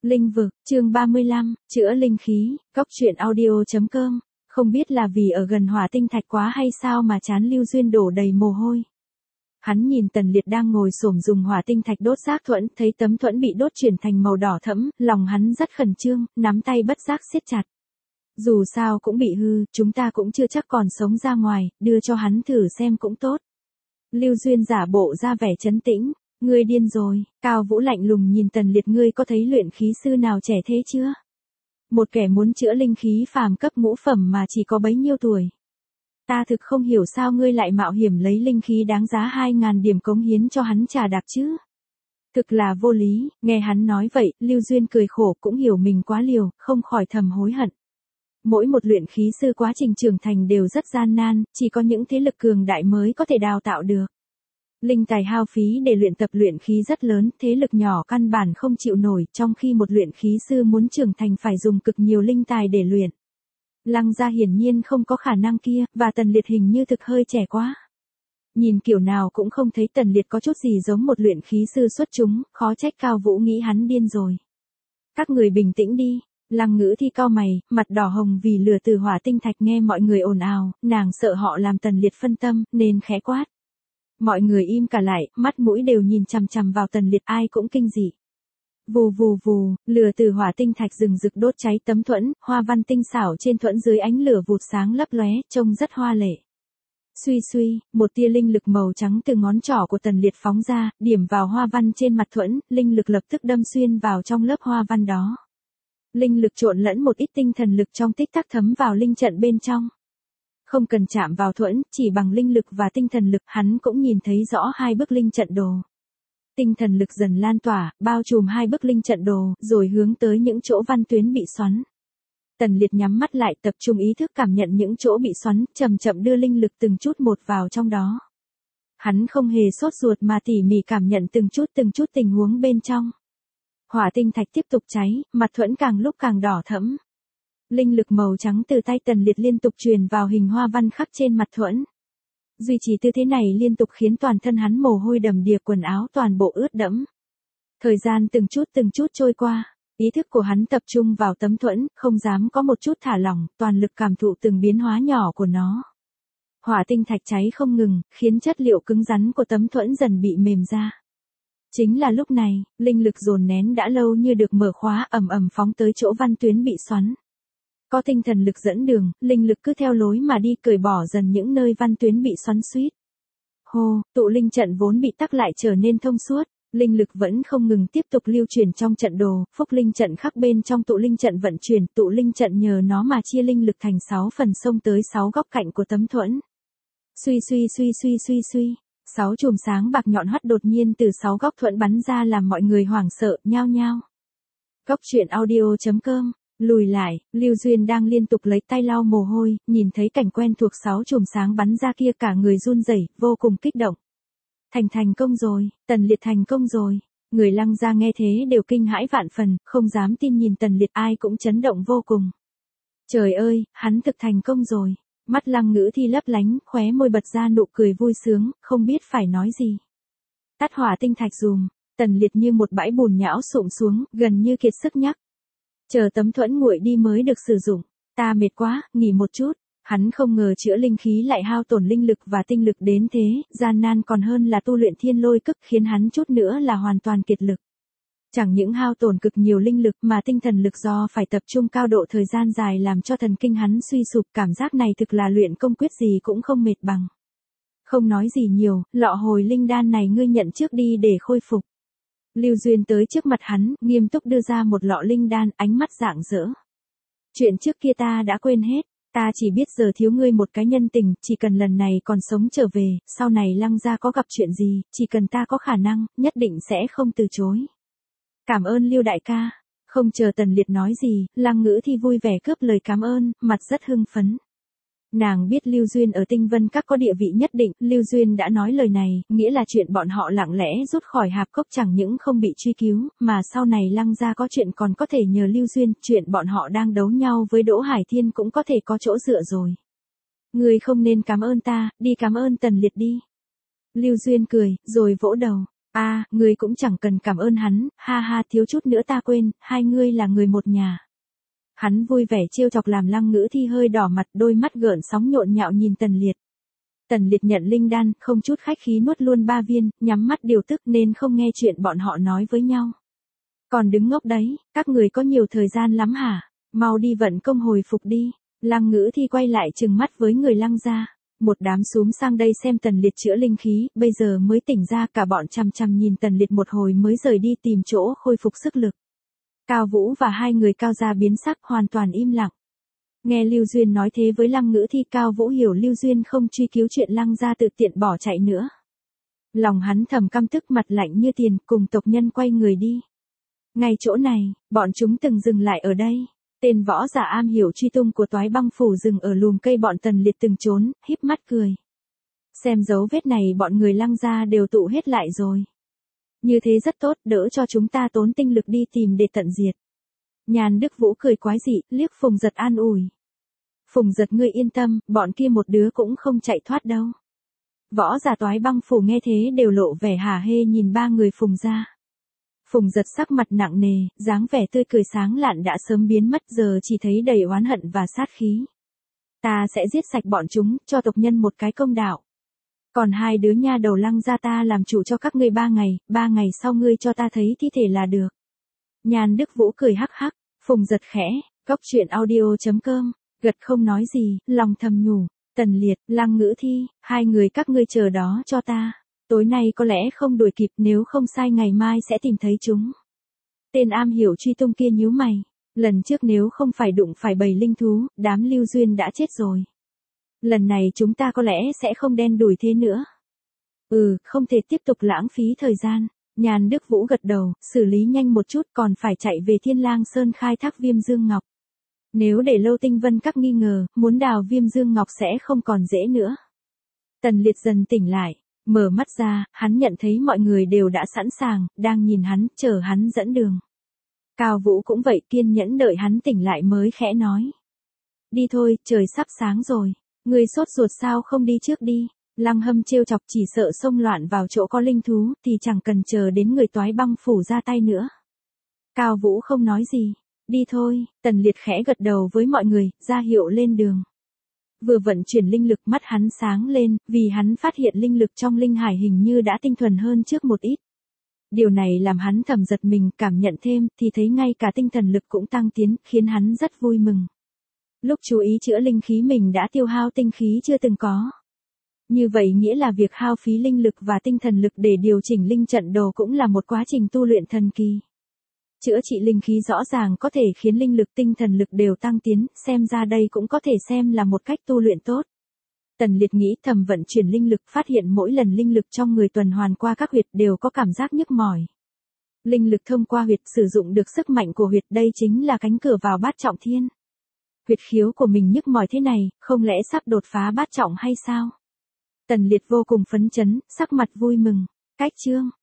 Linh vực, chương 35, chữa linh khí, Cóc truyện audio.com, không biết là vì ở gần hỏa tinh thạch quá hay sao mà trán Lưu Duyên đổ đầy mồ hôi. Hắn nhìn Tần Liệt đang ngồi xổm dùng hỏa tinh thạch đốt xác thuẫn, thấy tấm thuẫn bị đốt chuyển thành màu đỏ thẫm, lòng hắn rất khẩn trương, nắm tay bất giác siết chặt. Dù sao cũng bị hư, chúng ta cũng chưa chắc còn sống ra ngoài, đưa cho hắn thử xem cũng tốt. Lưu Duyên giả bộ ra vẻ trấn tĩnh. Ngươi điên rồi, Cao Vũ lạnh lùng nhìn Tần Liệt, ngươi có thấy luyện khí sư nào trẻ thế chưa? Một kẻ muốn chữa linh khí phàm cấp ngũ phẩm mà chỉ có bấy nhiêu tuổi. Ta thực không hiểu sao ngươi lại mạo hiểm lấy linh khí đáng giá 2.000 điểm cống hiến cho hắn trà đạp chứ. Thực là vô lý, nghe hắn nói vậy, Lưu Duyên cười khổ cũng hiểu mình quá liều, không khỏi thầm hối hận. Mỗi một luyện khí sư quá trình trưởng thành đều rất gian nan, chỉ có những thế lực cường đại mới có thể đào tạo được. Linh tài hao phí để luyện tập luyện khí rất lớn, thế lực nhỏ căn bản không chịu nổi, trong khi một luyện khí sư muốn trưởng thành phải dùng cực nhiều linh tài để luyện. Lăng gia hiển nhiên không có khả năng kia, và Tần Liệt hình như thực hơi trẻ quá. Nhìn kiểu nào cũng không thấy Tần Liệt có chút gì giống một luyện khí sư xuất chúng, khó trách Cao Vũ nghĩ hắn điên rồi. Các người bình tĩnh đi. Lăng Ngữ Thi cau mày, mặt đỏ hồng vì lửa từ hỏa tinh thạch, nghe mọi người ồn ào, nàng sợ họ làm Tần Liệt phân tâm, nên khẽ quát. Mọi người im cả lại, mắt mũi đều nhìn chằm chằm vào Tần Liệt, ai cũng kinh dị. Vù vù vù, lửa từ hỏa tinh thạch rừng rực đốt cháy tấm thuẫn, hoa văn tinh xảo trên thuẫn dưới ánh lửa vụt sáng lấp lóe, trông rất hoa lệ. Suy suy, một tia linh lực màu trắng từ ngón trỏ của Tần Liệt phóng ra, điểm vào hoa văn trên mặt thuẫn, linh lực lập tức đâm xuyên vào trong lớp hoa văn đó. Linh lực trộn lẫn một ít tinh thần lực trong tích tắc thấm vào linh trận bên trong. Không cần chạm vào thuẫn, chỉ bằng linh lực và tinh thần lực, hắn cũng nhìn thấy rõ hai bức linh trận đồ. Tinh thần lực dần lan tỏa, bao trùm hai bức linh trận đồ, rồi hướng tới những chỗ văn tuyến bị xoắn. Tần Liệt nhắm mắt lại, tập trung ý thức cảm nhận những chỗ bị xoắn, chậm chậm đưa linh lực từng chút một vào trong đó. Hắn không hề sốt ruột mà tỉ mỉ cảm nhận từng chút tình huống bên trong. Hỏa tinh thạch tiếp tục cháy, mặt thuẫn càng lúc càng đỏ thẫm. Linh lực màu trắng từ tay Tần Liệt liên tục truyền vào hình hoa văn khắc trên mặt thuẫn. Duy trì tư thế này liên tục khiến toàn thân hắn mồ hôi đầm đìa, quần áo toàn bộ ướt đẫm. Thời gian từng chút trôi qua, ý thức của hắn tập trung vào tấm thuẫn, không dám có một chút thả lỏng, toàn lực cảm thụ từng biến hóa nhỏ của nó. Hỏa tinh thạch cháy không ngừng, khiến chất liệu cứng rắn của tấm thuẫn dần bị mềm ra. Chính là lúc này, linh lực dồn nén đã lâu như được mở khóa, ầm ầm phóng tới chỗ văn tuyến bị xoắn. Có tinh thần lực dẫn đường, linh lực cứ theo lối mà đi, cởi bỏ dần những nơi văn tuyến bị xoắn xuýt. Hô, tụ linh trận vốn bị tắc lại trở nên thông suốt, linh lực vẫn không ngừng tiếp tục lưu truyền trong trận đồ, phúc linh trận khắc bên trong tụ linh trận vận chuyển, tụ linh trận nhờ nó mà chia linh lực thành 6 phần xông tới 6 góc cạnh của tấm thuẫn. Suy, 6 chùm sáng bạc nhọn hoắt đột nhiên từ 6 góc thuẫn bắn ra làm mọi người hoảng sợ, nhao nhao. Cóc truyện audio.com. Lùi lại, Lưu Duyên đang liên tục lấy tay lau mồ hôi, nhìn thấy cảnh quen thuộc 6 chùm sáng bắn ra kia, cả người run rẩy, vô cùng kích động. Thành công rồi, Tần Liệt thành công rồi. Người Lăng gia nghe thế đều kinh hãi vạn phần, không dám tin nhìn Tần Liệt, ai cũng chấn động vô cùng. Trời ơi, hắn thực thành công rồi. Mắt Lăng Ngữ Thi lấp lánh, khóe môi bật ra nụ cười vui sướng, không biết phải nói gì. Tắt hỏa tinh thạch dùm. Tần Liệt như một bãi bùn nhão sụm xuống, gần như kiệt sức nhắc. Chờ tấm thuẫn nguội đi mới được sử dụng. Ta mệt quá, nghỉ một chút. Hắn không ngờ chữa linh khí lại hao tổn linh lực và tinh lực đến thế, gian nan còn hơn là tu luyện thiên lôi cức, khiến hắn chút nữa là hoàn toàn kiệt lực. Chẳng những hao tổn cực nhiều linh lực mà tinh thần lực do phải tập trung cao độ thời gian dài làm cho thần kinh hắn suy sụp, cảm giác này thực là luyện công quyết gì cũng không mệt bằng. Không nói gì nhiều, lọ hồi linh đan này ngươi nhận trước đi để khôi phục. Lưu Duyên tới trước mặt hắn, nghiêm túc đưa ra một lọ linh đan, ánh mắt rạng rỡ. Chuyện trước kia ta đã quên hết, ta chỉ biết giờ thiếu ngươi một cái nhân tình, chỉ cần lần này còn sống trở về, sau này Lăng gia có gặp chuyện gì, chỉ cần ta có khả năng, nhất định sẽ không từ chối. Cảm ơn Lưu đại ca. Không chờ Tần Liệt nói gì, Lăng Ngữ Thi vui vẻ cướp lời cảm ơn, mặt rất hưng phấn. Nàng biết Lưu Duyên ở Tinh Vân Các có địa vị nhất định, Lưu Duyên đã nói lời này, nghĩa là chuyện bọn họ lặng lẽ rút khỏi hạp cốc chẳng những không bị truy cứu, mà sau này Lăng gia có chuyện còn có thể nhờ Lưu Duyên, chuyện bọn họ đang đấu nhau với Đỗ Hải Thiên cũng có thể có chỗ dựa rồi. Ngươi không nên cảm ơn ta, đi cảm ơn Tần Liệt đi. Lưu Duyên cười, rồi vỗ đầu. Ngươi cũng chẳng cần cảm ơn hắn, ha ha, thiếu chút nữa ta quên, hai ngươi là người một nhà. Hắn vui vẻ trêu chọc làm Lăng Ngữ Thi hơi đỏ mặt, đôi mắt gợn sóng nhộn nhạo nhìn Tần Liệt. Tần Liệt nhận linh đan, không chút khách khí nuốt luôn 3 viên, nhắm mắt điều tức nên không nghe chuyện bọn họ nói với nhau. Còn đứng ngốc đấy, các người có nhiều thời gian lắm hả? Mau đi vận công hồi phục đi. Lăng Ngữ Thi quay lại trừng mắt với người Lăng gia. Một đám xúm sang đây xem Tần Liệt chữa linh khí, bây giờ mới tỉnh ra, cả bọn chằm chằm nhìn Tần Liệt một hồi mới rời đi tìm chỗ khôi phục sức lực. Cao Vũ và hai người Cao gia biến sắc, hoàn toàn im lặng. Nghe Lưu Duyên nói thế với Lăng Ngữ Thi, Cao Vũ hiểu Lưu Duyên không truy cứu chuyện Lăng gia tự tiện bỏ chạy nữa. Lòng hắn thầm căm tức, mặt lạnh như tiền, cùng tộc nhân quay người đi. Ngay chỗ này, bọn chúng từng dừng lại ở đây. Tên võ giả am hiểu truy tung của Toái Băng Phủ dừng ở lùm cây bọn Tần Liệt từng trốn, híp mắt cười. Xem dấu vết này bọn người Lăng gia đều tụ hết lại rồi. Như thế rất tốt, đỡ cho chúng ta tốn tinh lực đi tìm để tận diệt. Nhàn Đức Vũ cười quái dị, liếc Phùng Giật an ủi. Phùng Giật, ngươi yên tâm, bọn kia một đứa cũng không chạy thoát đâu. Võ giả Toái Băng Phủ nghe thế đều lộ vẻ hả hê nhìn ba người Phùng gia. Phùng Giật sắc mặt nặng nề, dáng vẻ tươi cười sáng lạn đã sớm biến mất, giờ chỉ thấy đầy oán hận và sát khí. Ta sẽ giết sạch bọn chúng, cho tộc nhân một cái công đạo. Còn hai đứa nha đầu Lăng gia ta làm chủ cho các ngươi 3 ngày, 3 ngày sau ngươi cho ta thấy thi thể là được. Nhàn Đức Vũ cười hắc hắc, Phùng Giật khẽ, coctruyện.audio.com, gật không nói gì, lòng thầm nhủ, Tần Liệt, Lăng Ngữ Thi, hai người các ngươi chờ đó cho ta. Tối nay có lẽ không đuổi kịp, nếu không sai ngày mai sẽ tìm thấy chúng. Tên am hiểu truy tung kia nhíu mày. Lần trước nếu không phải đụng phải bầy linh thú, đám Lưu Duyên đã chết rồi. Lần này chúng ta có lẽ sẽ không đen đủi thế nữa. Không thể tiếp tục lãng phí thời gian. Nhàn Đức Vũ gật đầu, xử lý nhanh một chút, còn phải chạy về Thiên Lang Sơn khai thác Viêm Dương Ngọc. Nếu để lâu Tinh Vân các nghi ngờ, muốn đào Viêm Dương Ngọc sẽ không còn dễ nữa. Tần Liệt dần tỉnh lại. Mở mắt ra, hắn nhận thấy mọi người đều đã sẵn sàng, đang nhìn hắn, chờ hắn dẫn đường. Cao Vũ cũng vậy, kiên nhẫn đợi hắn tỉnh lại mới khẽ nói. Đi thôi, trời sắp sáng rồi. Ngươi sốt ruột sao không đi trước đi. Lăng Hâm trêu chọc, chỉ sợ xông loạn vào chỗ có linh thú, thì chẳng cần chờ đến người Toái Băng Phủ ra tay nữa. Cao Vũ không nói gì. Đi thôi, Tần Liệt khẽ gật đầu với mọi người, ra hiệu lên đường. Vừa vận chuyển linh lực, mắt hắn sáng lên, vì hắn phát hiện linh lực trong linh hải hình như đã tinh thuần hơn trước một ít. Điều này làm hắn thầm giật mình, cảm nhận thêm, thì thấy ngay cả tinh thần lực cũng tăng tiến, khiến hắn rất vui mừng. Lúc chú ý chữa linh khí mình đã tiêu hao tinh khí chưa từng có. Như vậy nghĩa là việc hao phí linh lực và tinh thần lực để điều chỉnh linh trận đồ cũng là một quá trình tu luyện thần kỳ. Chữa trị linh khí rõ ràng có thể khiến linh lực tinh thần lực đều tăng tiến, xem ra đây cũng có thể xem là một cách tu luyện tốt. Tần Liệt nghĩ thầm, vận chuyển linh lực, phát hiện mỗi lần linh lực trong người tuần hoàn qua các huyệt đều có cảm giác nhức mỏi. Linh lực thông qua huyệt sử dụng được sức mạnh của huyệt, đây chính là cánh cửa vào bát trọng thiên. Huyệt khiếu của mình nhức mỏi thế này, không lẽ sắp đột phá bát trọng hay sao? Tần Liệt vô cùng phấn chấn, sắc mặt vui mừng. Cách chương